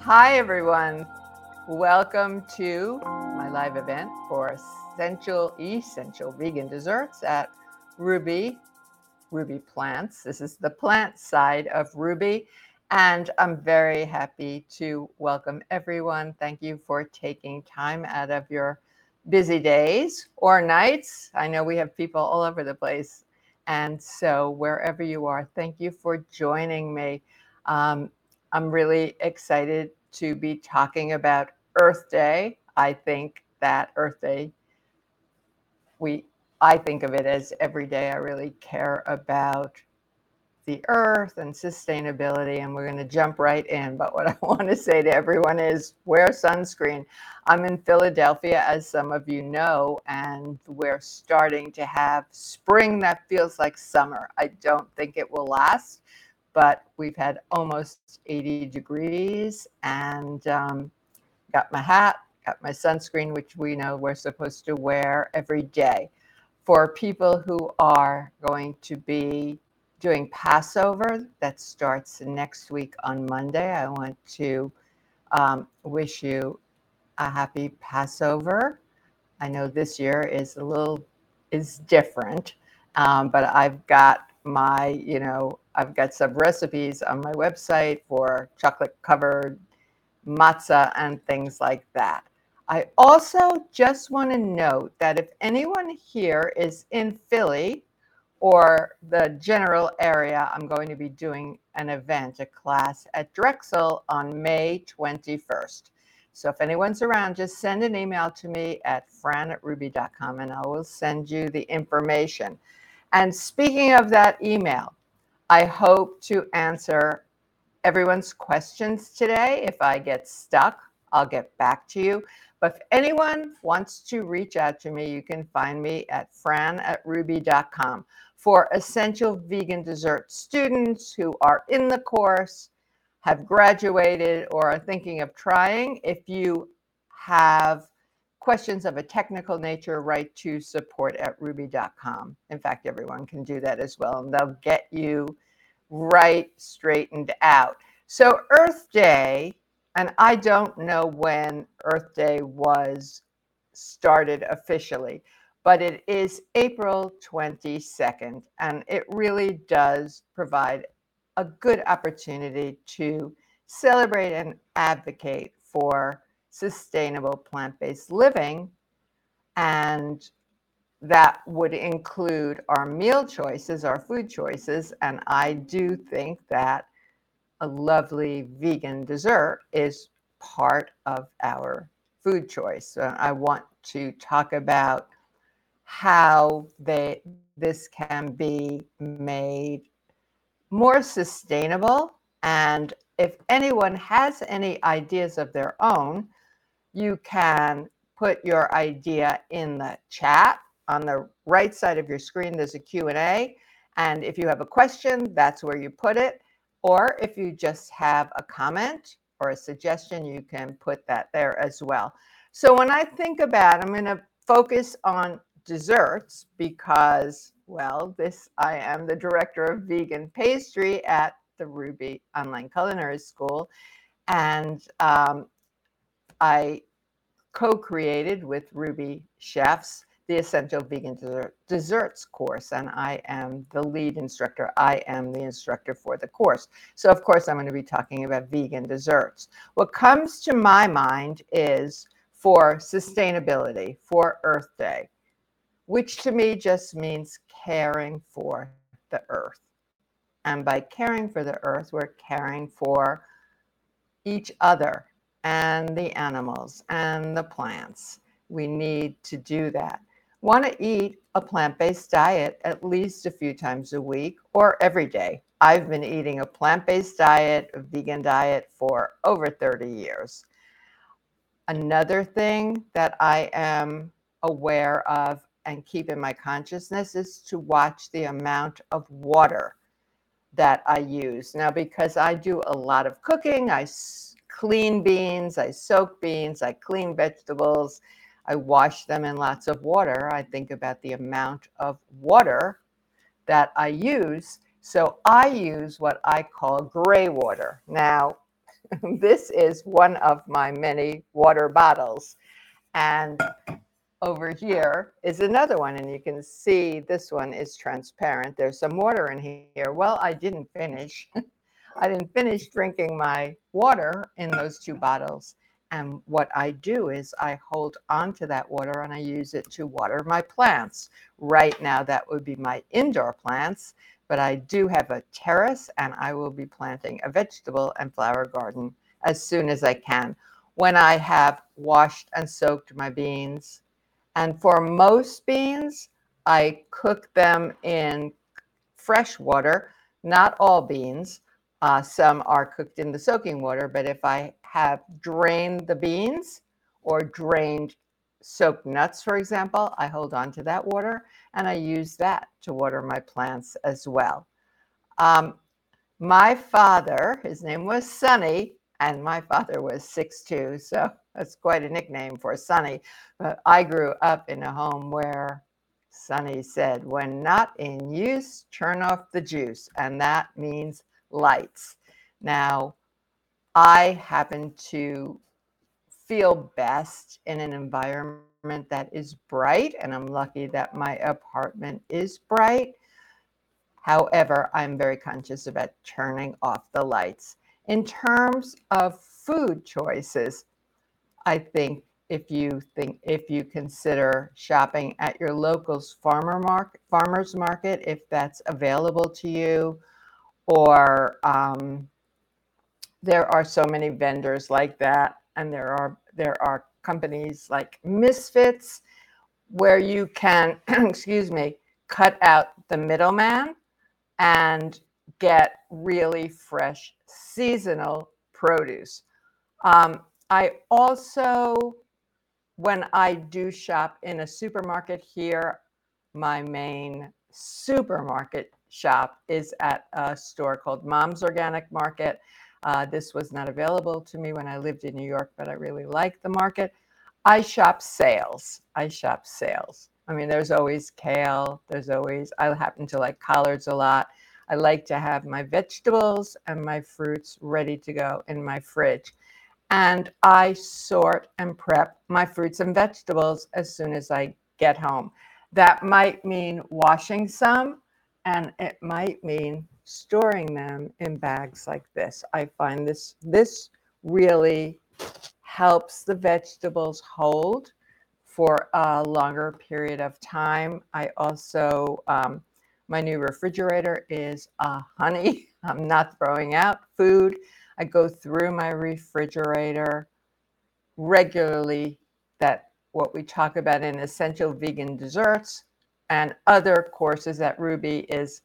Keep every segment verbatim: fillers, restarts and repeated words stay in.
Hi, everyone. Welcome to my live event for essential, essential vegan desserts at Ruby, Ruby Plants. This is the plant side of Ruby, and I'm very happy to welcome everyone. Thank you for taking time out of your busy days or nights. I know we have people all over the place, and so wherever you are, thank you for joining me. Um, I'm really excited to be talking about Earth Day. I think that Earth Day, we I think of it as every day I really care about the earth and sustainability, and we're going to jump right in. But what I want to say to everyone is wear sunscreen. I'm in Philadelphia, as some of you know, and we're starting to have spring that feels like summer. I don't think it will last, but we've had almost eighty degrees, and um, got my hat, got my sunscreen, which we know we're supposed to wear every day. For people who are going to be doing Passover, that starts next week on Monday, I want to um, wish you a happy Passover. I know this year is a little is different, um, but I've got my, you know, I've got some recipes on my website for chocolate covered matzah and things like that. I also just want to note that if anyone here is in Philly or the general area, I'm going to be doing an event, a class at Drexel on May twenty-first. So if anyone's around, just send an email to me at fran at ruby dot com and I will send you the information. And speaking of that email, I hope to answer everyone's questions today. If I get stuck, I'll get back to you. But if anyone wants to reach out to me, you can find me at fran at ruby dot com. For essential vegan dessert students who are in the course, have graduated, or are thinking of trying, if you have questions of a technical nature, write to support at ruby dot com. In fact, everyone can do that as well, and they'll get you right straightened out. So Earth Day, and I don't know when Earth Day was started officially, but it is April twenty-second, and it really does provide a good opportunity to celebrate and advocate for sustainable plant-based living. And that would include our meal choices, our food choices. And I do think that a lovely vegan dessert is part of our food choice. So I want to talk about how they, this can be made more sustainable. And if anyone has any ideas of their own, you can put your idea in the chat. On the right side of your screen, there's a Q and A. And if you have a question, that's where you put it. Or if you just have a comment or a suggestion, you can put that there as well. So when I think about, I'm going to focus on desserts because, well, this I am the director of vegan pastry at the Ruby Online Culinary School. And um, I co-created with Ruby Chefs the Essential Vegan Dessert, Desserts course, and I am the lead instructor. I am the instructor for the course. So of course I'm going to be talking about vegan desserts. What comes to my mind is for sustainability, for Earth Day, which to me just means caring for the earth. And by caring for the earth, we're caring for each other and the animals and the plants. We need to do that. Want to eat a plant-based diet at least a few times a week or every day. I've been eating a plant-based diet, a vegan diet for over thirty years. Another thing that I am aware of and keep in my consciousness is to watch the amount of water that I use. Now, because I do a lot of cooking, I clean beans, I soak beans, I clean vegetables, I wash them in lots of water. I think about the amount of water that I use. So I use what I call gray water. Now, this is one of my many water bottles. And over here is another one, and you can see this one is transparent. There's some water in here. Well, I didn't finish. I didn't finish drinking my water in those two bottles. And what I do is I hold on to that water and I use it to water my plants. Right now, that would be my indoor plants, but I do have a terrace and I will be planting a vegetable and flower garden as soon as I can. When I have washed and soaked my beans, and for most beans, I cook them in fresh water, not all beans. Uh, some are cooked in the soaking water, but if I have drained the beans or drained soaked nuts, for example, I hold on to that water and I use that to water my plants as well. Um, my father, his name was Sonny, and my father was six two, so that's quite a nickname for Sonny. But I grew up in a home where Sonny said, when not in use, turn off the juice, and that means lights. Now, I happen to feel best in an environment that is bright, and I'm lucky that my apartment is bright. However, I'm very conscious about turning off the lights. In terms of food choices, I think if you think if you consider shopping at your local's farmer market, farmers market, if that's available to you, or um, there are so many vendors like that, and there are there are companies like Misfits where you can, excuse me, cut out the middleman and get really fresh seasonal produce. Um, I also, when I do shop in a supermarket here, my main supermarket shop is at a store called Mom's Organic Market. Uh, this was not available to me when I lived in New York, but I really like the market. I shop sales. I shop sales. I mean, there's always kale. There's always, I happen to like collards a lot. I like to have my vegetables and my fruits ready to go in my fridge. And I sort and prep my fruits and vegetables as soon as I get home. That might mean washing some, and it might mean storing them in bags like this. I find this this really helps the vegetables hold for a longer period of time. I also, um, my new refrigerator is a honey. I'm not throwing out food. I go through my refrigerator regularly. That what we talk about in Essential Vegan Desserts and other courses at Ruby is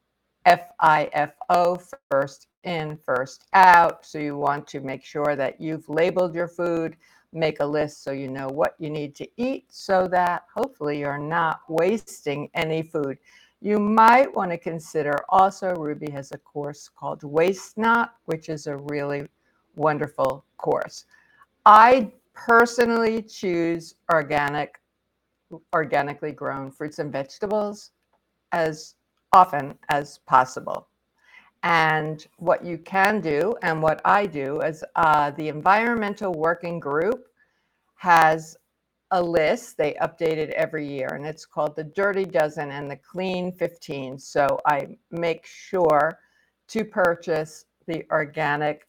F I F O, first in, first out. So you want to make sure that you've labeled your food, make a list so you know what you need to eat so that hopefully you're not wasting any food. You might want to consider also, Ruby has a course called Waste Not, which is a really wonderful course. I personally choose organic, organically grown fruits and vegetables as often as possible. And what you can do, and what I do, is uh, the Environmental Working Group has a list. They update it every year, and it's called the Dirty Dozen and the Clean fifteen. So I make sure to purchase the organic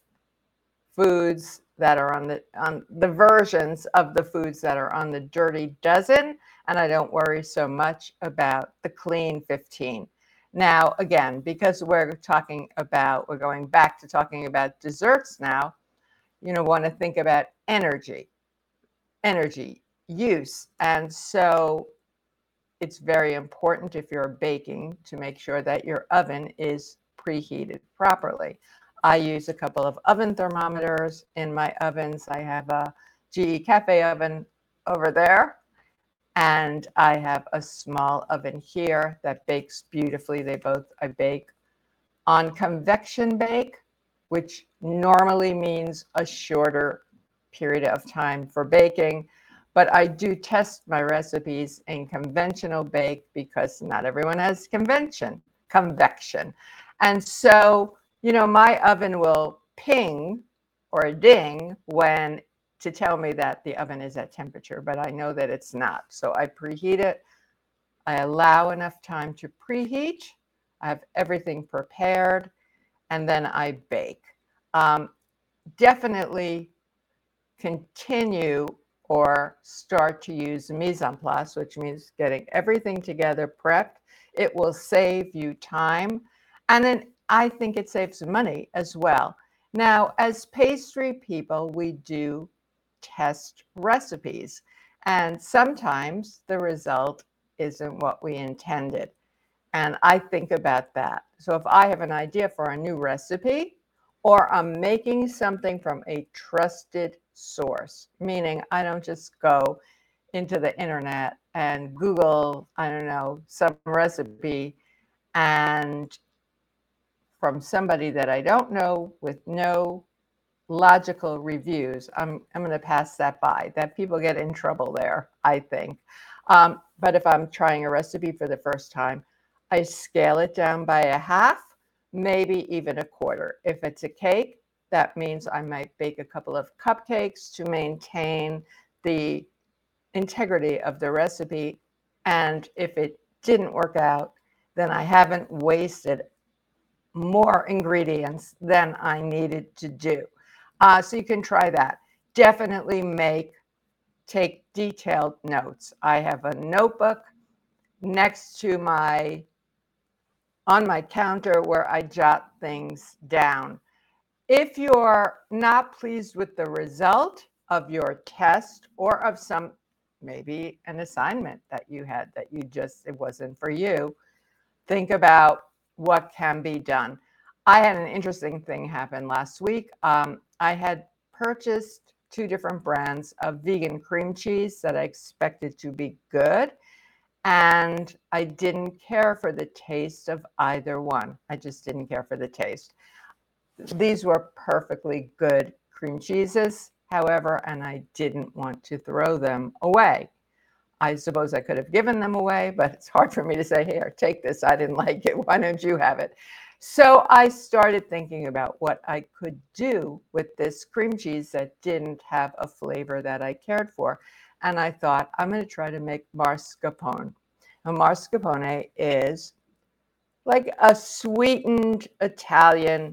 foods that are on the on the versions of the foods that are on the Dirty Dozen, and I don't worry so much about the Clean fifteen. Now, again, because we're talking about, we're going back to talking about desserts now, you know, want to think about energy, energy use. And so it's very important if you're baking to make sure that your oven is preheated properly. I use a couple of oven thermometers in my ovens. I have a G E Cafe oven over there, and I have a small oven here that bakes beautifully. They both, I bake on convection bake, which normally means a shorter period of time for baking. But I do test my recipes in conventional bake because not everyone has convention, convection. And so, you know, my oven will ping or a ding when to tell me that the oven is at temperature, but I know that it's not. So I preheat it. I allow enough time to preheat. I have everything prepared, and then I bake. Um, definitely continue or start to use mise en place, which means getting everything together prepped. It will save you time. And then I think it saves money as well. Now, as pastry people, we do test recipes. And sometimes the result isn't what we intended. And I think about that. So if I have an idea for a new recipe, or I'm making something from a trusted source, meaning I don't just go into the internet and Google, I don't know, some recipe and from somebody that I don't know with no logical reviews, I'm, I'm going to pass that by. That people get in trouble there, I think. Um, but if I'm trying a recipe for the first time, I scale it down by a half, maybe even a quarter. If it's a cake, that means I might bake a couple of cupcakes to maintain the integrity of the recipe. And if it didn't work out, then I haven't wasted more ingredients than I needed to do. Uh, so you can try that. Definitely make, take detailed notes. I have a notebook next to my, on my counter where I jot things down. If you're not pleased with the result of your test or of some, maybe an assignment that you had that you just, it wasn't for you, think about what can be done. I had an interesting thing happen last week. Um, I had purchased two different brands of vegan cream cheese that I expected to be good, and I didn't care for the taste of either one. I just didn't care for the taste. These were perfectly good cream cheeses, however, and I didn't want to throw them away. I suppose I could have given them away, but it's hard for me to say, here, take this. I didn't like it. Why don't you have it? So I started thinking about what I could do with this cream cheese that didn't have a flavor that I cared for. And I thought, I'm going to try to make mascarpone. Now, mascarpone is like a sweetened Italian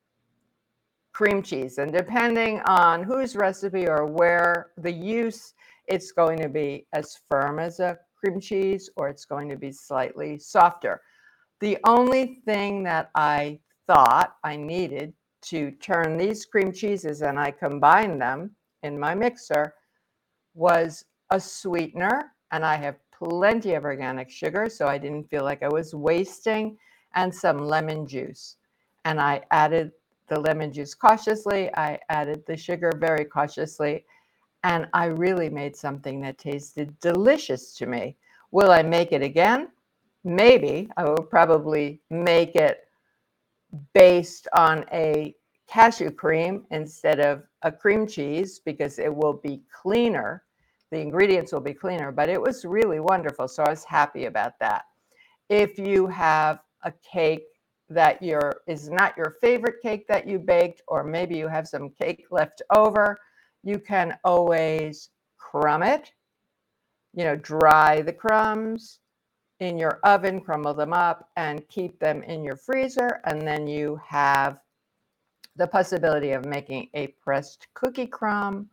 cream cheese. And depending on whose recipe or where the use, it's going to be as firm as a cream cheese or it's going to be slightly softer. The only thing that I thought I needed to turn these cream cheeses, and I combined them in my mixer, was a sweetener. And I have plenty of organic sugar, so I didn't feel like I was wasting, and some lemon juice. And I added the lemon juice cautiously. I added the sugar very cautiously. And I really made something that tasted delicious to me. Will I make it again? Maybe. I will probably make it based on a cashew cream instead of a cream cheese because it will be cleaner. The ingredients will be cleaner, but it was really wonderful. So I was happy about that. If you have a cake that your is not your favorite cake that you baked, or maybe you have some cake left over, you can always crumb it, you know, dry the crumbs in your oven, crumble them up, and keep them in your freezer. And then you have the possibility of making a pressed cookie crumb.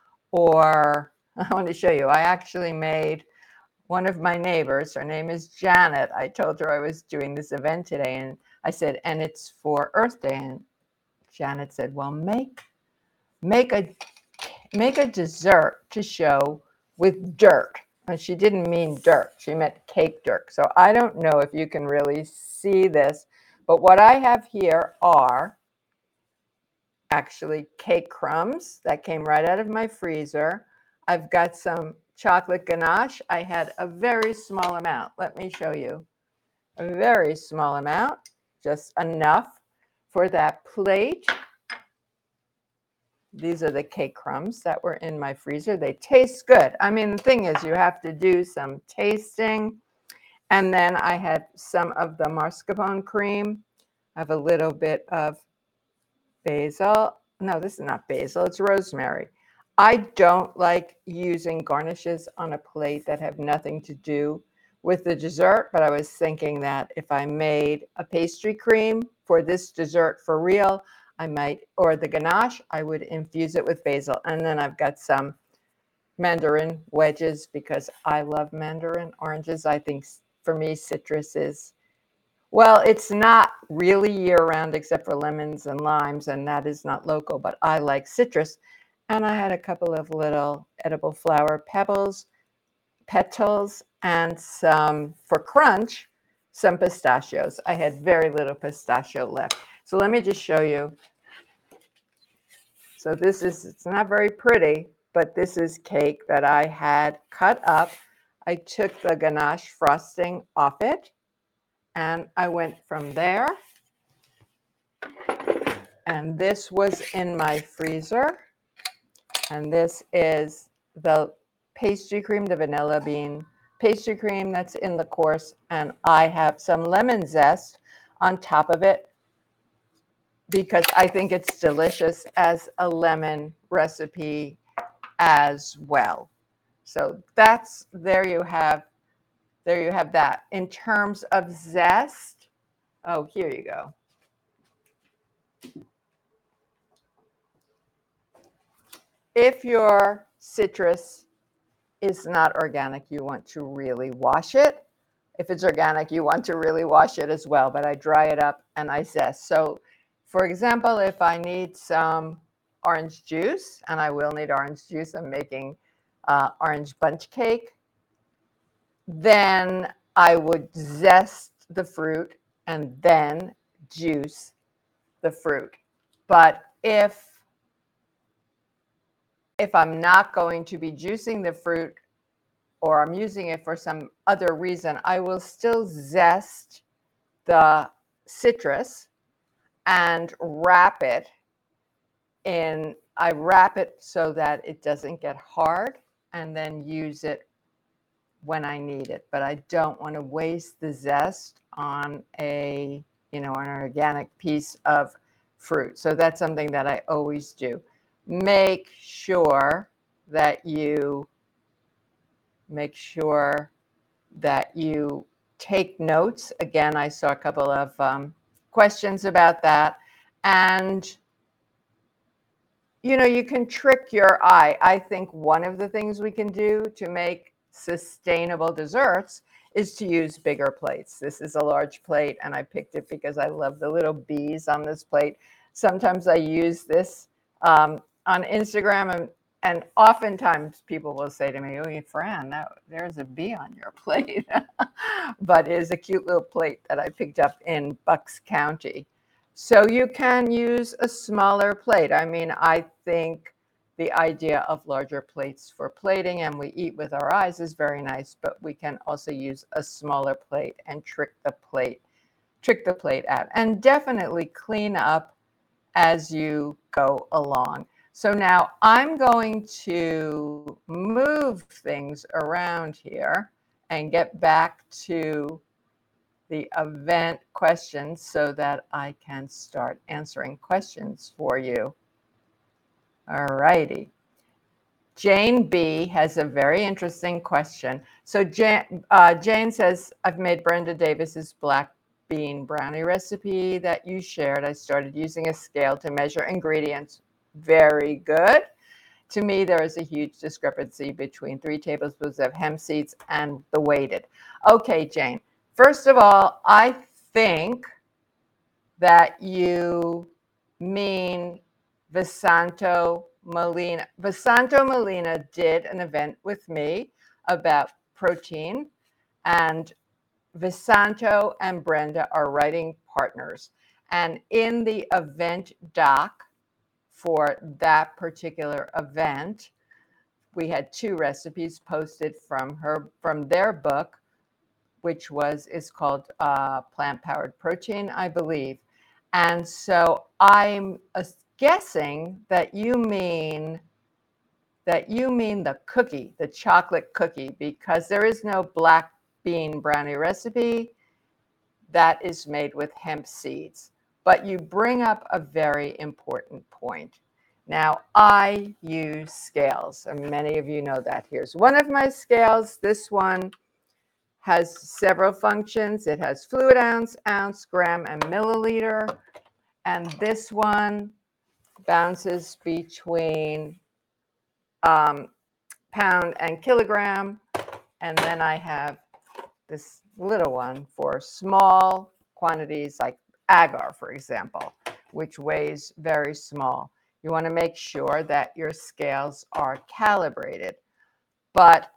Or I want to show you, I actually made one of my neighbors, her name is Janet. I told her I was doing this event today, and I said, and it's for Earth Day. And Janet said, well, make make a make a dessert to show with dirt. And she didn't mean dirt, she meant cake dirt. So I don't know if you can really see this, but what I have here are actually cake crumbs that came right out of my freezer. I've got some chocolate ganache. I had a very small amount. Let me show you. A very small amount, just enough for that plate. These are the cake crumbs that were in my freezer. They taste good. I mean, the thing is, you have to do some tasting. And then I had some of the mascarpone cream. I have a little bit of basil, no, this is not basil, it's rosemary. I don't like using garnishes on a plate that have nothing to do with the dessert, but I was thinking that if I made a pastry cream for this dessert for real, I might, or the ganache, I would infuse it with basil. And then I've got some mandarin wedges because I love mandarin oranges. I think for me, citrus is, well, it's not really year round except for lemons and limes, and that is not local, but I like citrus. And I had a couple of little edible flower pebbles, petals, and some, for crunch, some pistachios. I had very little pistachio left. So let me just show you. So this is, it's not very pretty, but this is cake that I had cut up. I took the ganache frosting off it, and I went from there. And this was in my freezer. And this is the pastry cream, the vanilla bean pastry cream that's in the course. And I have some lemon zest on top of it because I think it's delicious as a lemon recipe as well. So that's, there you have, there you have that. In terms of zest, oh, here you go. If your citrus is not organic, you want to really wash it. If it's organic, you want to really wash it as well, but I dry it up and I zest. So for example, if I need some orange juice, and I will need orange juice, I'm making uh, orange bunch cake, then I would zest the fruit and then juice the fruit. But if if I'm not going to be juicing the fruit, or I'm using it for some other reason, I will still zest the citrus and wrap it in, I wrap it so that it doesn't get hard, and then use it when I need it. But I don't want to waste the zest on a, you know, an organic piece of fruit. So that's something that I always do. Make sure that you make sure that you take notes. Again, I saw a couple of um, questions about that. And, you know, you can trick your eye. I think one of the things we can do to make sustainable desserts is to use bigger plates. This is a large plate, and I picked it because I love the little bees on this plate. Sometimes I use this um, on Instagram, and, and oftentimes people will say to me, "Oh, Fran, that, there's a bee on your plate." But it is a cute little plate that I picked up in Bucks County. So you can use a smaller plate. I mean, I think the idea of larger plates for plating, and we eat with our eyes, is very nice, but we can also use a smaller plate and trick the plate, trick the plate out, and definitely clean up as you go along. So now I'm going to move things around here and get back to the event questions so that I can start answering questions for you. All righty. Jane B has a very interesting question. So Jane, uh, Jane says, I've made Brenda Davis's black bean brownie recipe that you shared. I started using a scale to measure ingredients. Very good. To me, there is a huge discrepancy between three tablespoons of hemp seeds and the weighted. Okay, Jane. First of all, I think that you mean Visanto Molina. Visanto Molina did an event with me about protein, and Visanto and Brenda are writing partners. And in the event doc for that particular event, we had two recipes posted from her, from their book, which was, is called uh, Plant Powered Protein, I believe. And so I'm uh, guessing that you mean that you mean the cookie, the chocolate cookie, because there is no black bean brownie recipe that is made with hemp seeds. But you bring up a very important point. Now, I use scales, and many of you know that. Here's one of my scales. This one has several functions. It has fluid ounce, ounce, gram, and milliliter. And this one bounces between um, pound and kilogram. And then I have this little one for small quantities like agar, for example, which weighs very small. You want to make sure that your scales are calibrated. But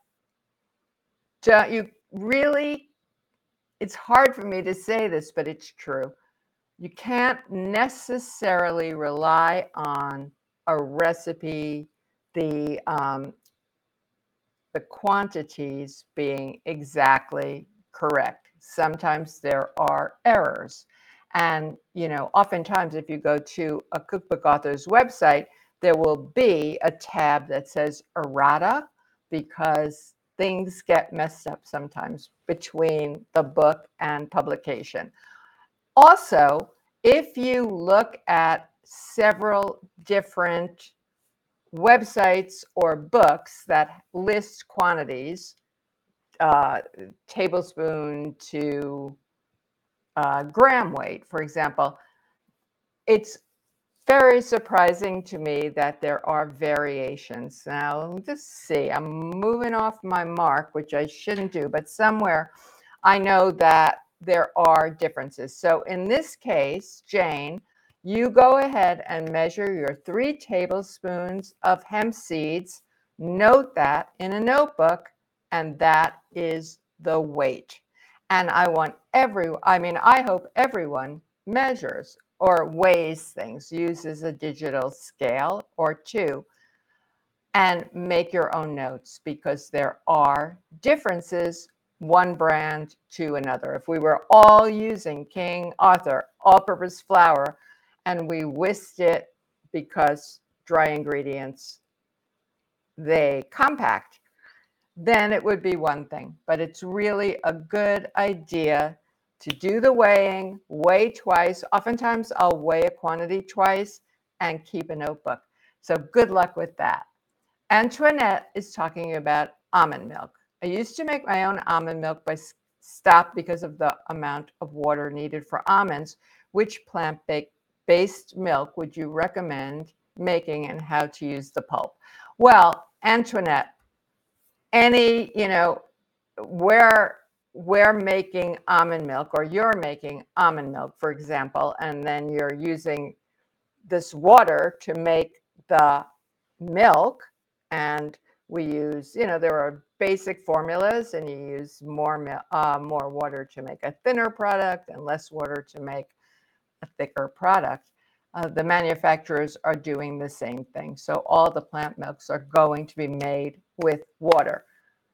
you really, it's hard for me to say this, but it's true. You can't necessarily rely on a recipe, the um, the quantities being exactly correct. Sometimes there are errors. And, you know, oftentimes if you go to a cookbook author's website, there will be a tab that says errata, because things get messed up sometimes between the book and publication. Also, if you look at several different websites or books that list quantities, uh, tablespoon to uh, gram weight, for example, it's very surprising to me that there are variations. Now, let's see, I'm moving off my mark, which I shouldn't do, but somewhere I know that there are differences. So in this case, Jane, you go ahead and measure your three tablespoons of hemp seeds. Note that in a notebook, and that is the weight. And I want every, I mean, I hope everyone measures or weighs things, uses a digital scale or two, and make your own notes, because there are differences one brand to another. If we were all using King Arthur all-purpose flour and we whisked it because dry ingredients, they compact, then it would be one thing. But it's really a good idea to do the weighing, weigh twice. Oftentimes I'll weigh a quantity twice and keep a notebook. So good luck with that. Antoinette is talking about almond milk. I used to make my own almond milk, but stopped because of the amount of water needed for almonds. Which plant-based milk would you recommend making, and how to use the pulp? Well, Antoinette, any, you know, where we're making almond milk, or you're making almond milk, for example, and then you're using this water to make the milk, and we use, you know, there are basic formulas, and you use more uh, more water to make a thinner product and less water to make a thicker product. Uh, the manufacturers are doing the same thing. So all the plant milks are going to be made with water.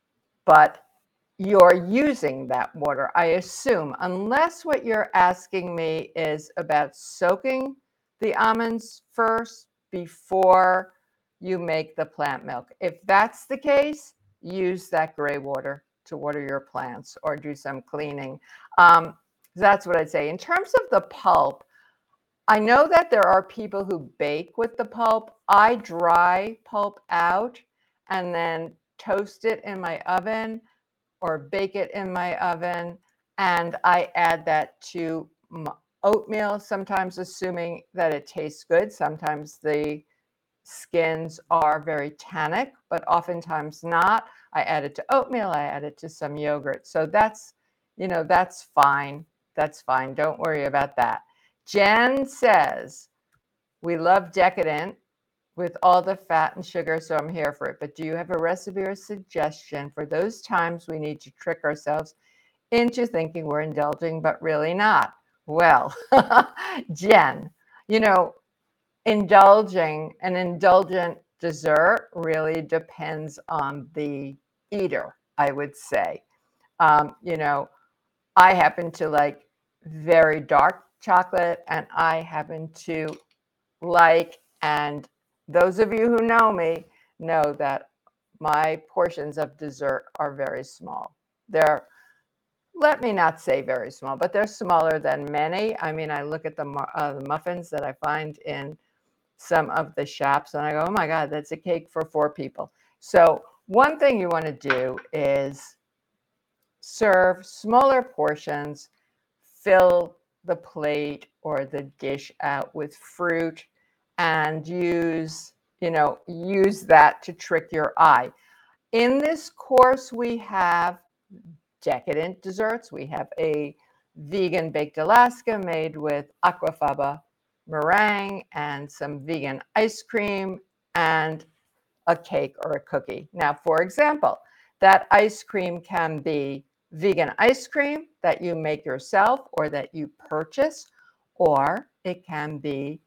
But you're using that water, I assume, unless what you're asking me is about soaking the almonds first before you make the plant milk. If that's the case, use that gray water to water your plants or do some cleaning. Um, that's what I'd say. In terms of the pulp, I know that there are people who bake with the pulp. I dry pulp out and then toast it in my oven or bake it in my oven, and I add that to oatmeal, sometimes assuming that it tastes good. Sometimes the skins are very tannic, but oftentimes not. I add it to oatmeal, I add it to some yogurt. So that's, you know, that's fine. That's fine. Don't worry about that. Jen says, we love Decadent with all the fat and sugar, so I'm here for it. But do you have a recipe or suggestion for those times we need to trick ourselves into thinking we're indulging, but really not? Well, Jen, you know, indulging, an indulgent dessert really depends on the eater, I would say. Um, you know, I happen to like very dark chocolate, and I happen to like, and those of you who know me know that my portions of dessert are very small. They're, let me not say very small, but they're smaller than many. I mean, I look at the, uh, the muffins that I find in some of the shops and I go, oh my God, that's a cake for four people. So one thing you want to do is serve smaller portions, fill the plate or the dish out with fruit, and use, you know, use that to trick your eye. In this course, we have decadent desserts. We have a vegan baked Alaska made with aquafaba meringue and some vegan ice cream and a cake or a cookie. Now, for example, that ice cream can be vegan ice cream that you make yourself or that you purchase, or it can be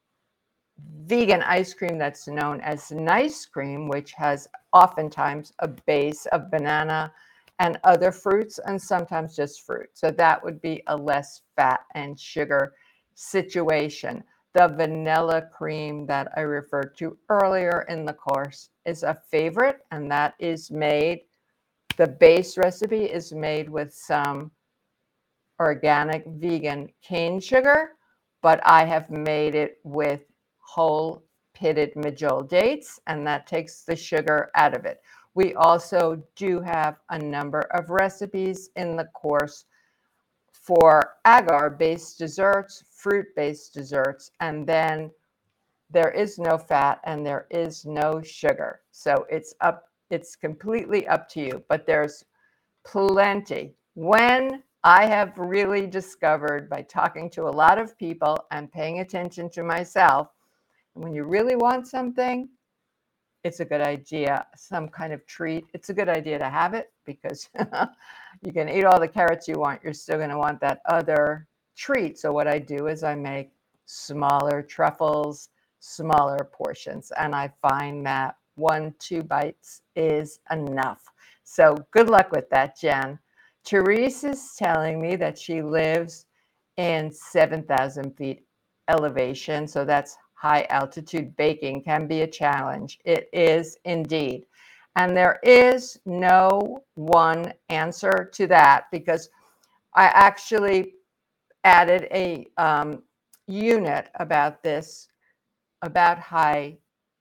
vegan ice cream that's known as nice cream, which has oftentimes a base of banana and other fruits and sometimes just fruit. So that would be a less fat and sugar situation. The vanilla cream that I referred to earlier in the course is a favorite, and that is made, the base recipe is made with some organic vegan cane sugar, but I have made it with whole pitted Majol dates, and that takes the sugar out of it. We also do have a number of recipes in the course for agar-based desserts, fruit-based desserts, and then there is no fat and there is no sugar. So it's up, it's completely up to you, but there's plenty. When I have really discovered by talking to a lot of people and paying attention to myself, when you really want something, it's a good idea, some kind of treat. It's a good idea to have it because you can eat all the carrots you want. You're still going to want that other treat. So what I do is I make smaller truffles, smaller portions, and I find that one, two bites is enough. So good luck with that, Jen. Therese is telling me that she lives in seven thousand feet elevation. So that's high altitude baking can be a challenge. It is indeed. And there is no one answer to that because I actually added a um, unit about this, about high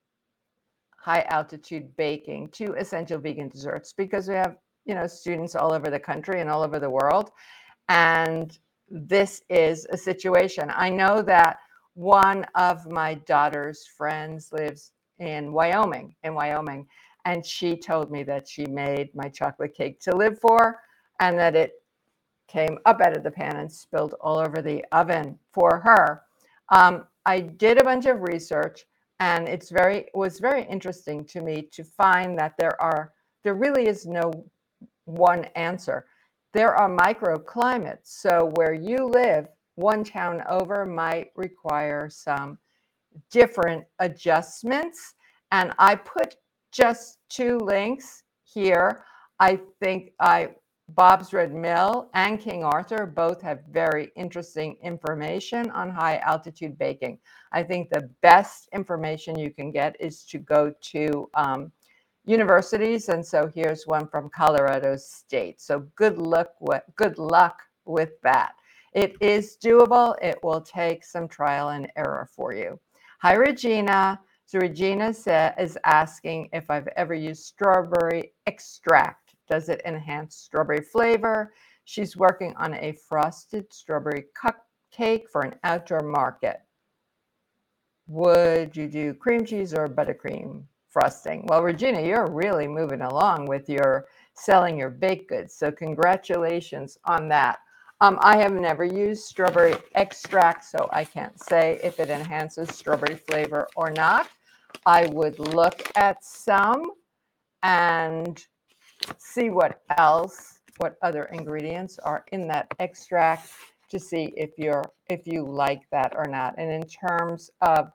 high altitude baking to Essential Vegan Desserts because we have, you know, students all over the country and all over the world. And this is a situation. I know that one of my daughter's friends lives in Wyoming, in Wyoming, and she told me that she made my chocolate cake to live for and that it came up out of the pan and spilled all over the oven for her. Um, I did a bunch of research, and it's very it was very interesting to me to find that there are there really is no one answer. There are microclimates. So where you live, one town over might require some different adjustments. And I put just two links here. I think I Bob's Red Mill and King Arthur both have very interesting information on high altitude baking. I think the best information you can get is to go to um, universities. And so here's one from Colorado State. So good luck with, good luck with that. It is doable. It will take some trial and error for you. Hi, Regina. So Regina sa- is asking if I've ever used strawberry extract. Does it enhance strawberry flavor? She's working on a frosted strawberry cupcake for an outdoor market. Would you do cream cheese or buttercream frosting? Well, Regina, you're really moving along with your selling your baked goods. So congratulations on that. Um, I have never used strawberry extract, so I can't say if it enhances strawberry flavor or not. I would look at some and see what else, what other ingredients are in that extract to see if you're if you like that or not. And in terms of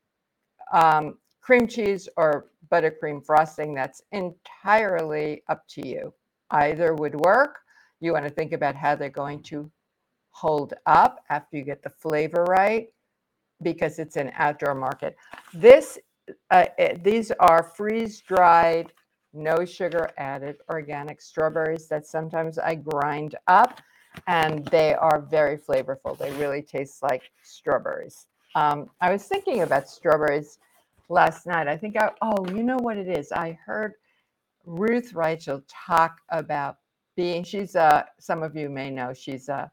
um, cream cheese or buttercream frosting, that's entirely up to you. Either would work. You want to think about how they're going to hold up after you get the flavor right, because it's an outdoor market. This, uh, these are freeze-dried, no sugar added organic strawberries that sometimes I grind up, and they are very flavorful. They really taste like strawberries. Um, I was thinking about strawberries last night. I think I, oh, you know what it is? I heard Ruth Reichel talk about being, she's a, some of you may know, she's a,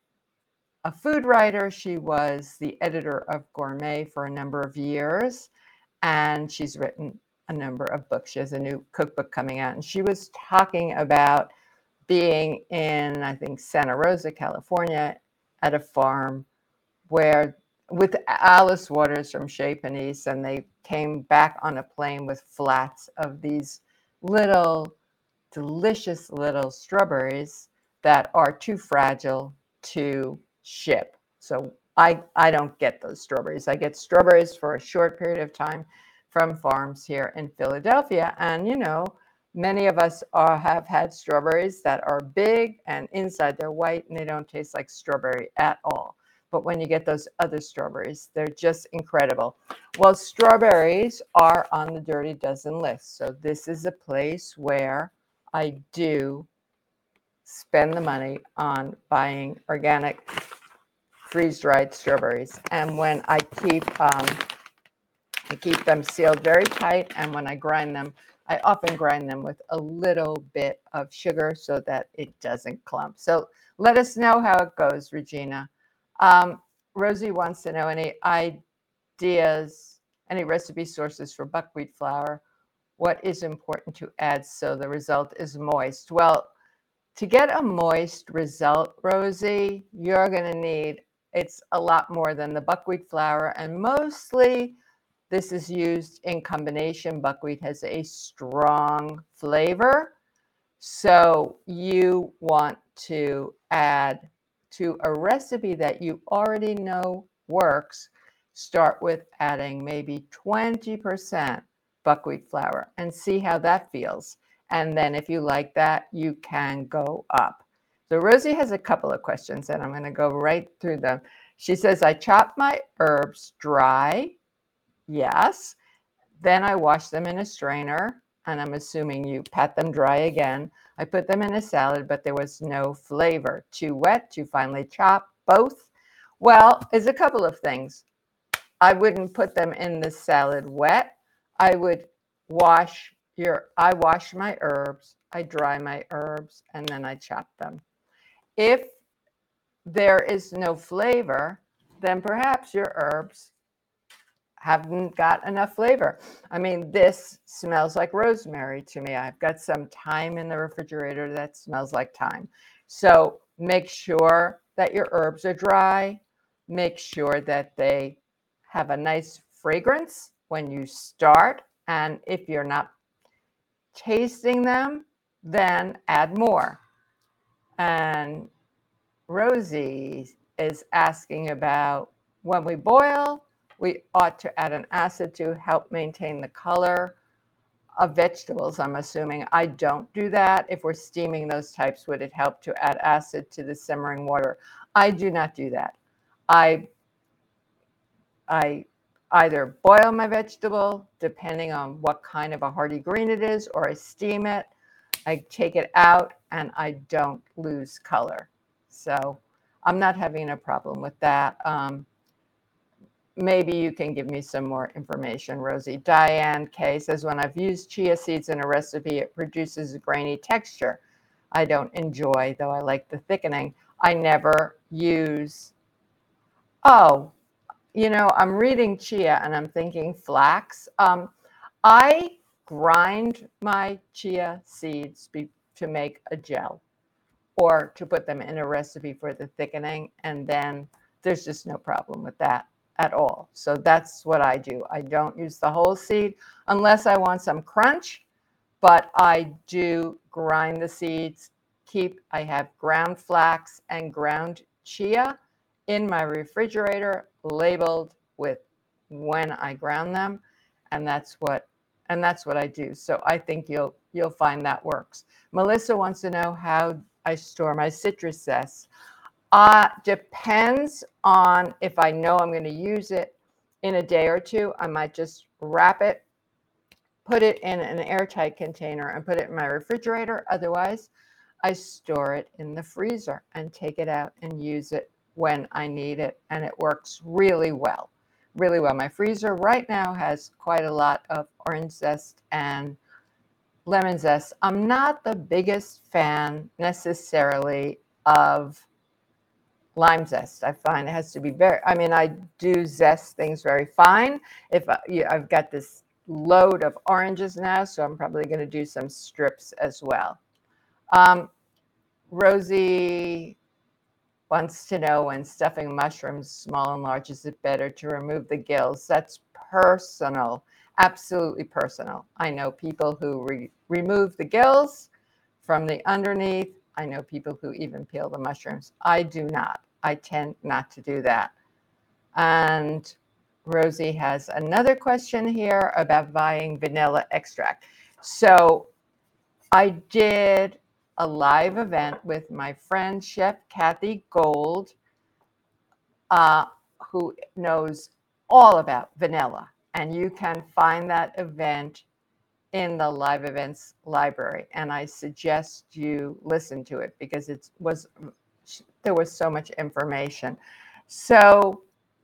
a food writer. She was the editor of Gourmet for a number of years, and she's written a number of books. She has a new cookbook coming out, and she was talking about being in, I think, Santa Rosa, California, at a farm where with Alice Waters from Chez Panisse, and they came back on a plane with flats of these little delicious little strawberries that are too fragile to ship. So I, I don't get those strawberries. I get strawberries for a short period of time from farms here in Philadelphia. And, you know, many of us are, have had strawberries that are big and inside they're white and they don't taste like strawberry at all. But when you get those other strawberries, they're just incredible. Well, strawberries are on the Dirty Dozen list. So this is a place where I do spend the money on buying organic freeze-dried strawberries. And when I keep, um, I keep them sealed very tight, and when I grind them, I often grind them with a little bit of sugar so that it doesn't clump. So let us know how it goes, Regina. Um, Rosie wants to know any ideas, any recipe sources for buckwheat flour. What is important to add so the result is moist? Well, to get a moist result, Rosie, you're going to need, it's a lot more than the buckwheat flour, and mostly this is used in combination. Buckwheat has a strong flavor, so you want to add to a recipe that you already know works. Start with adding maybe twenty percent buckwheat flour and see how that feels. And then if you like that, you can go up. So Rosie has a couple of questions, and I'm going to go right through them. She says, I chop my herbs dry. Yes. Then I wash them in a strainer, and I'm assuming you pat them dry again. I put them in a salad, but there was no flavor. Too wet, too finely chopped, both? Well, there's a couple of things. I wouldn't put them in the salad wet. I would wash your, I wash my herbs, I dry my herbs, and then I chop them. If there is no flavor, then perhaps your herbs haven't got enough flavor. I mean, this smells like rosemary to me. I've got some thyme in the refrigerator that smells like thyme. So make sure that your herbs are dry. Make sure that they have a nice fragrance when you start. And if you're not tasting them, then add more. And Rosie is asking about when we boil, we ought to add an acid to help maintain the color of vegetables, I'm assuming. I don't do that. If we're steaming those types, would it help to add acid to the simmering water? I do not do that. I, I either boil my vegetable, depending on what kind of a hearty green it is, or I steam it. I take it out and I don't lose color. So I'm not having a problem with that. Um, maybe you can give me some more information, Rosie. Diane K says, when I've used chia seeds in a recipe, it produces a grainy texture I don't enjoy, though I like the thickening. I never use, oh, you know, I'm reading chia and I'm thinking flax. Um, I grind my chia seeds be, to make a gel, or to put them in a recipe for the thickening, and then there's just no problem with that at all. So that's what I do. I don't use the whole seed unless I want some crunch, but I do grind the seeds. Keep, I have ground flax and ground chia in my refrigerator, labeled with when I ground them, and that's what and that's what I do. So I think you'll you'll find that works. Melissa wants to know how I store my citrus zest. Uh, depends on if I know I'm going to use it in a day or two. I might just wrap it, put it in an airtight container, and put it in my refrigerator. Otherwise, I store it in the freezer and take it out and use it when I need it, and it works really well. really well. My freezer right now has quite a lot of orange zest and lemon zest. I'm not the biggest fan necessarily of lime zest. I find it has to be very, I mean, I do zest things very fine. If I, yeah, I've got this load of oranges now, so I'm probably going to do some strips as well. Um, Rosie wants to know, when stuffing mushrooms, small and large, is it better to remove the gills? That's personal, absolutely personal. I know people who re- remove the gills from the underneath. I know people who even peel the mushrooms. I do not. I tend not to do that. And Rosie has another question here about buying vanilla extract. So I did a live event with my friend Chef Kathy Gold, uh, who knows all about vanilla. And you can find that event in the live events library. And I suggest you listen to it because it was, there was so much information. So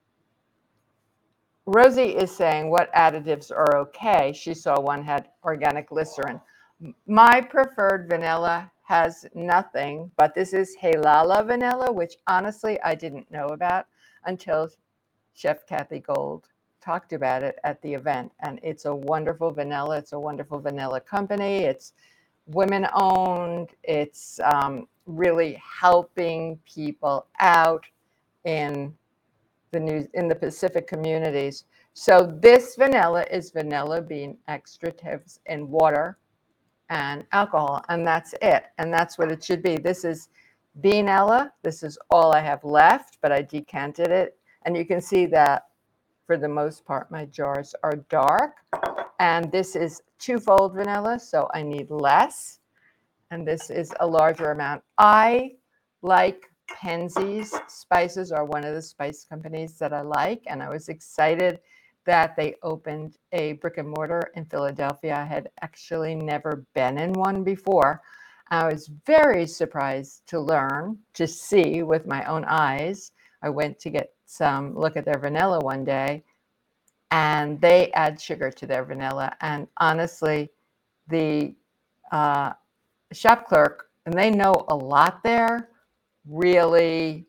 Rosie is saying what additives are okay. She saw one had organic glycerin. My preferred vanilla has nothing, but this is Halala vanilla, which honestly I didn't know about until Chef Kathy Gold talked about it at the event. And it's a wonderful vanilla. It's a wonderful vanilla company. It's women owned. It's um, really helping people out in the new in the Pacific communities. So this vanilla is vanilla bean extractives in water and alcohol, and that's it. And that's what it should be. This is Beanella. This is all I have left, but I decanted it. And you can see that for the most part, my jars are dark. And this is twofold vanilla, so I need less. And this is a larger amount. I like Penzeys Spices, are one of the spice companies that I like. And I was excited that they opened a brick and mortar in Philadelphia. I had actually never been in one before. I was very surprised to learn, to see with my own eyes. I went to get some look at their vanilla one day, and they add sugar to their vanilla. And honestly, the uh, shop clerk, and they know a lot there, really,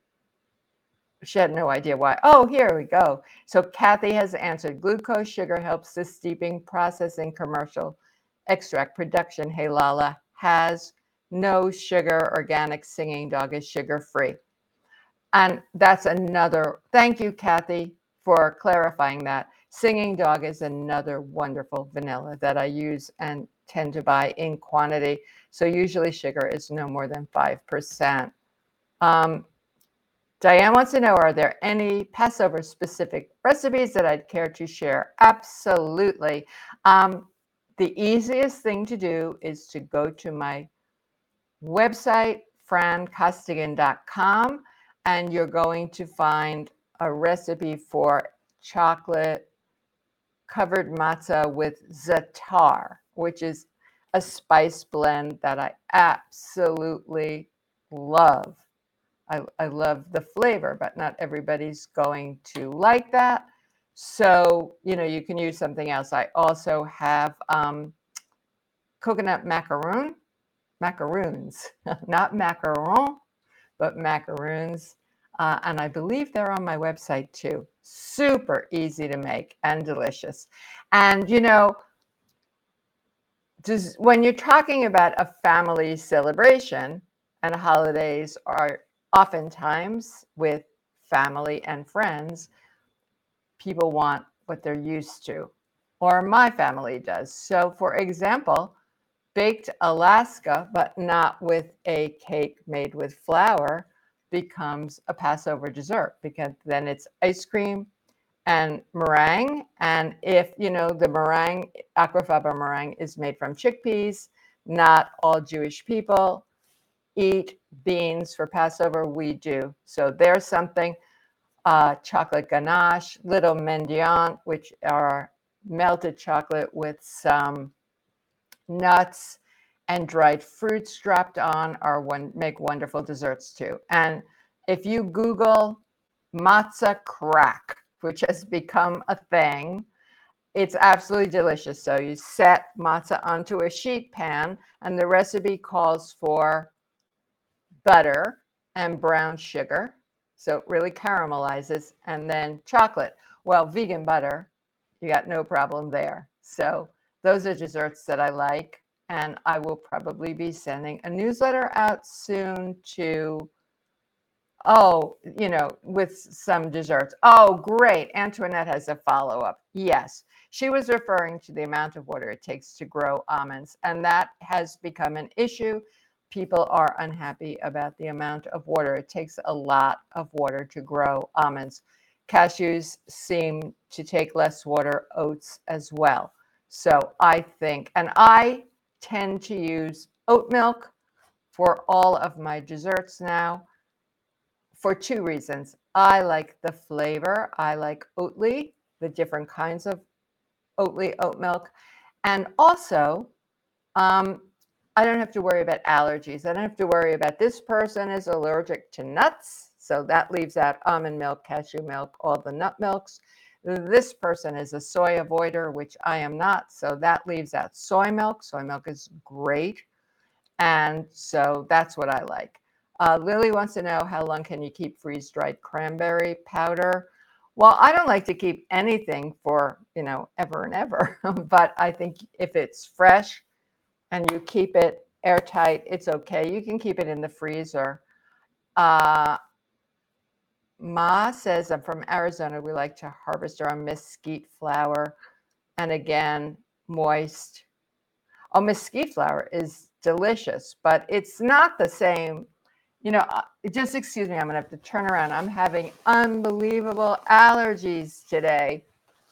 she had no idea why. Oh, here we go. So Kathy has answered. Glucose sugar helps the steeping, processing, commercial extract production. Halala has no sugar. Organic Singing Dog is sugar-free. And that's another, thank you, Kathy, for clarifying that. Singing Dog is another wonderful vanilla that I use and tend to buy in quantity. So usually sugar is no more than five percent. Um, Diane wants to know, are there any Passover specific recipes that I'd care to share? Absolutely. Um, the easiest thing to do is to go to my website, fran costigan dot com, and you're going to find a recipe for chocolate covered matzah with za'atar, which is a spice blend that I absolutely love. I, I love the flavor, but not everybody's going to like that. So, you know, you can use something else. I also have um, coconut macaroon, macaroons, not macaron, but macaroons. Uh, and I believe they're on my website too. Super easy to make and delicious. And, you know, just when you're talking about a family celebration, and holidays are oftentimes with family and friends, people want what they're used to, or my family does. So, for example, baked Alaska, but not with a cake made with flour, becomes a Passover dessert, because then it's ice cream and meringue. And if, you know, the meringue, aquafaba meringue, is made from chickpeas, not all Jewish people eat beans for Passover. We do. So there's something. Uh, chocolate ganache, little mendiant, which are melted chocolate with some nuts and dried fruits dropped on, are one make wonderful desserts too. And if you Google matzah crack which has become a thing. It's absolutely delicious. So you set matzah onto a sheet pan, and the recipe calls for butter and brown sugar. So it really caramelizes, and then chocolate. Well, vegan butter, you got no problem there. So those are desserts that I like. And I will probably be sending a newsletter out soon to, oh, you know, with some desserts. Oh, great. Antoinette has a follow-up. Yes. She was referring to the amount of water it takes to grow almonds, and that has become an issue. People are unhappy about the amount of water. It takes a lot of water to grow almonds. Cashews seem to take less water, oats as well. So I think, and I tend to use oat milk for all of my desserts now for two reasons. I like the flavor. I like Oatly, the different kinds of Oatly oat milk. And also, um, I don't have to worry about allergies. I don't have to worry about this person is allergic to nuts. So that leaves out almond milk, cashew milk, all the nut milks. This person is a soy avoider, which I am not. So that leaves out soy milk. Soy milk is great. And so that's what I like. Uh, Lily wants to know, how long can you keep freeze-dried cranberry powder? Well, I don't like to keep anything for, you know, ever and ever. But I think if it's fresh and you keep it airtight, it's okay. You can keep it in the freezer. Uh, Ma says, I'm from Arizona. We like to harvest our mesquite flower. And again, moist. Oh, mesquite flower is delicious, but it's not the same. You know, uh, just excuse me, I'm going to have to turn around. I'm having unbelievable allergies today.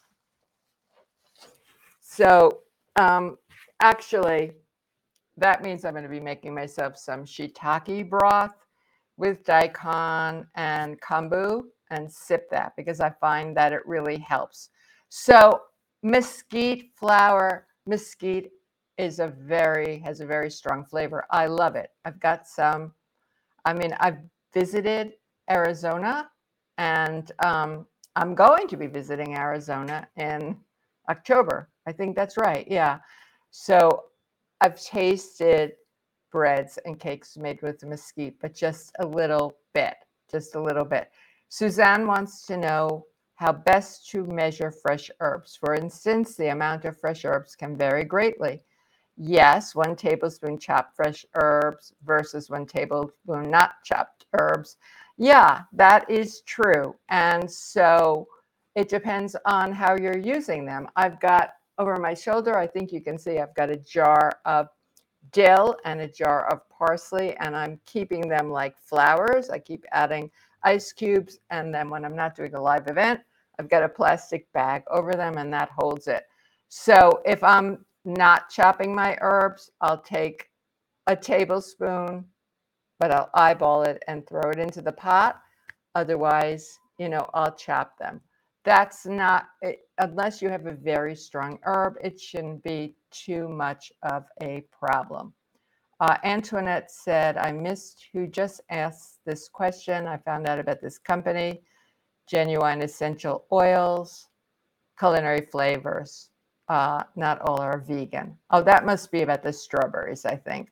So um, actually, that means I'm going to be making myself some shiitake broth with daikon and kombu and sip that, because I find that it really helps. So mesquite flower, mesquite is a very, has a very strong flavor. I love it. I've got some, I mean, I've visited Arizona, and um, I'm going to be visiting Arizona in October. I think that's right. Yeah. So I've tasted breads and cakes made with mesquite, but just a little bit, just a little bit. Suzanne wants to know how best to measure fresh herbs. For instance, the amount of fresh herbs can vary greatly. Yes, one tablespoon chopped fresh herbs versus one tablespoon not chopped herbs. Yeah, that is true. And so it depends on how you're using them. I've got over my shoulder, I think you can see I've got a jar of dill and a jar of parsley, and I'm keeping them like flowers. I keep adding ice cubes, and then when I'm not doing a live event, I've got a plastic bag over them, and that holds it. So if I'm not chopping my herbs, I'll take a tablespoon, but I'll eyeball it and throw it into the pot. Otherwise, you know, I'll chop them. That's not, it, unless you have a very strong herb, it shouldn't be too much of a problem. Uh, Antoinette said, I missed who just asked this question. I found out about this company, Genuine Essential Oils, Culinary Flavors. Uh, not all are vegan. Oh, that must be about the strawberries, I think.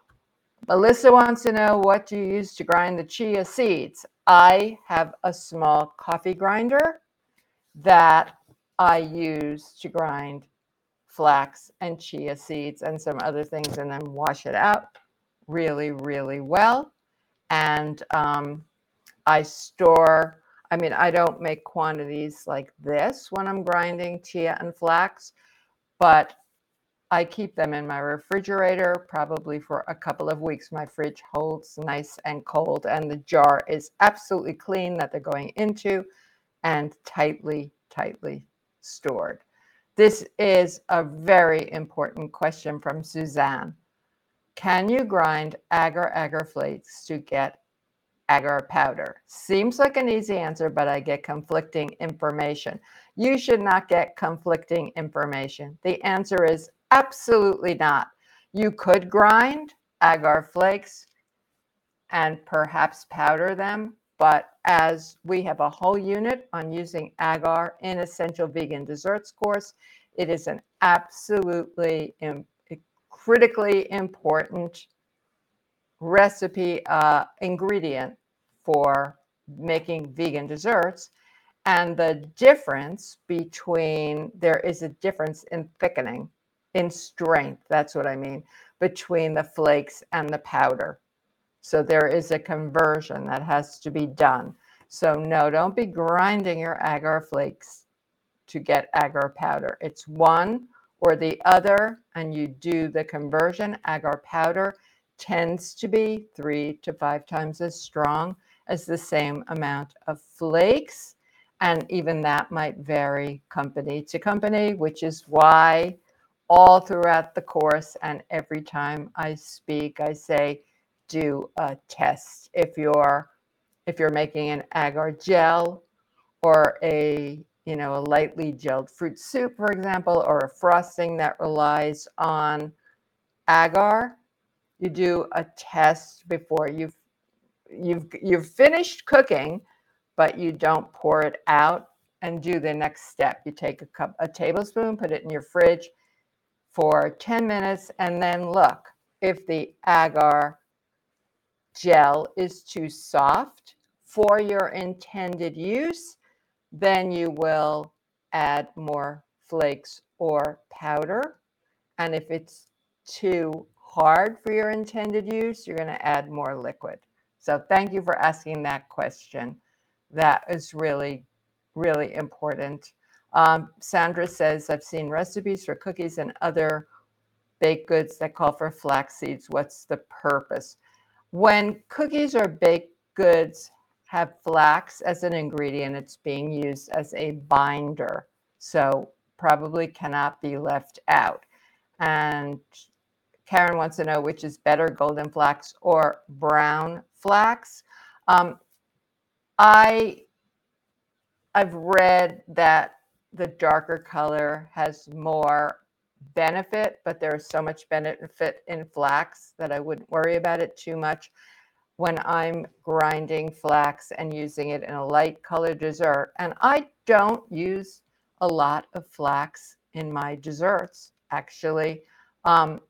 Melissa wants to know, what do you use to grind the chia seeds? I have a small coffee grinder that I use to grind flax and chia seeds and some other things, and then wash it out really, really well. And um, I store, I mean, I don't make quantities like this when I'm grinding chia and flax, but I keep them in my refrigerator probably for a couple of weeks. My fridge holds nice and cold, and the jar is absolutely clean that they're going into and tightly, tightly stored. This is a very important question from Suzanne. Can you grind agar-agar flakes to get agar powder? Seems like an easy answer, but I get conflicting information. You should not get conflicting information. The answer is absolutely not. You could grind agar flakes and perhaps powder them but as we have a whole unit on using agar in Essential Vegan Desserts course, it is an absolutely im- critically important recipe uh, ingredient for making vegan desserts. And the difference between, there is a difference in thickening, in strength, that's what I mean, between the flakes and the powder. So there is a conversion that has to be done. So no, don't be grinding your agar flakes to get agar powder. It's one or the other, and you do the conversion. Agar powder tends to be three to five times as strong as the same amount of flakes. And even that might vary company to company, which is why all throughout the course and every time I speak, I say, do a test. If you're if you're making an agar gel or a you know a lightly gelled fruit soup, for example, or a frosting that relies on agar, you do a test before you've you've you've finished cooking, but you don't pour it out and do the next step. You take a cup, a tablespoon, put it in your fridge for ten minutes, and then look. If the agar gel is too soft for your intended use, then you will add more flakes or powder. And if it's too hard for your intended use, you're going to add more liquid. So thank you for asking that question. That is really, really important. Um, Sandra says, I've seen recipes for cookies and other baked goods that call for flax seeds. What's the purpose? When cookies or baked goods have flax as an ingredient, it's being used as a binder. So probably cannot be left out. And Karen wants to know which is better, golden flax or brown flax. Um, I, I've read that the darker color has more benefit, but there's so much benefit in flax that I wouldn't worry about it too much. When I'm grinding flax and using it in a light colored dessert, and I don't use a lot of flax in my desserts, actually. Um,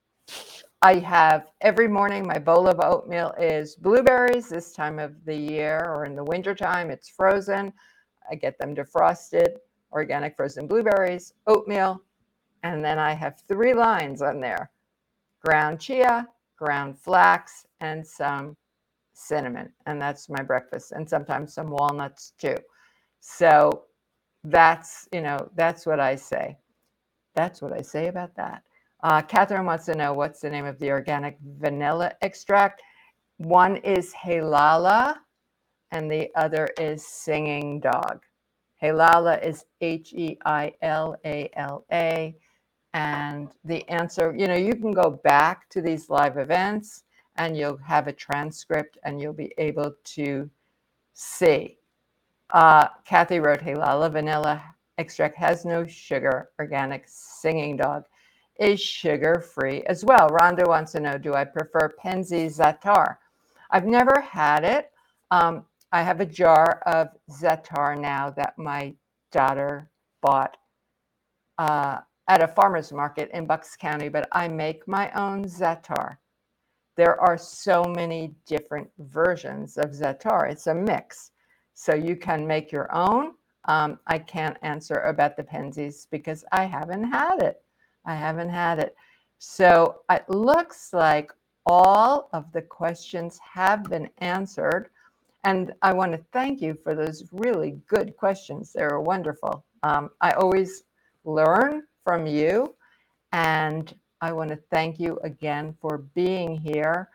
I have every morning, my bowl of oatmeal is blueberries this time of the year, or in the wintertime, it's frozen. I get them defrosted, organic frozen blueberries, oatmeal, and then I have three lines on there: ground chia, ground flax, and some cinnamon. And that's my breakfast, and sometimes some walnuts too. So that's, you know, that's what I say. That's what I say about that. Uh, Catherine wants to know what's the name of the organic vanilla extract. One is Halala, and the other is Singing Dog. Halala is H E I L A L A. And the answer, you know, you can go back to these live events and you'll have a transcript and you'll be able to see. Uh, Kathy wrote, Halala vanilla extract has no sugar. Organic Singing Dog is sugar-free as well. Rhonda wants to know, do I prefer Penzeys Za'atar? I've never had it. Um, I have a jar of Za'atar now that my daughter bought uh, at a farmer's market in Bucks County, but I make my own Za'atar. There are so many different versions of Za'atar. It's a mix. So you can make your own. Um, I can't answer about the Penzeys because I haven't had it. I haven't had it. So it looks like all of the questions have been answered. And I want to thank you for those really good questions. They were wonderful. Um, I always learn from you. And I want to thank you again for being here.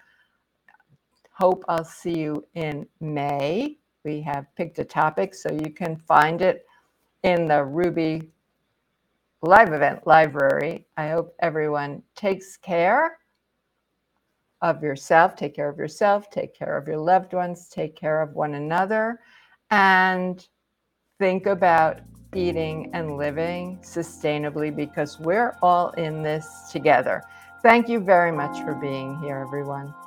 Hope I'll see you in May. We have picked a topic, so you can find it in the Ruby live event library. I hope everyone takes care of yourself, take care of yourself, take care of your loved ones, take care of one another, and think about eating and living sustainably because we're all in this together. Thank you very much for being here, everyone.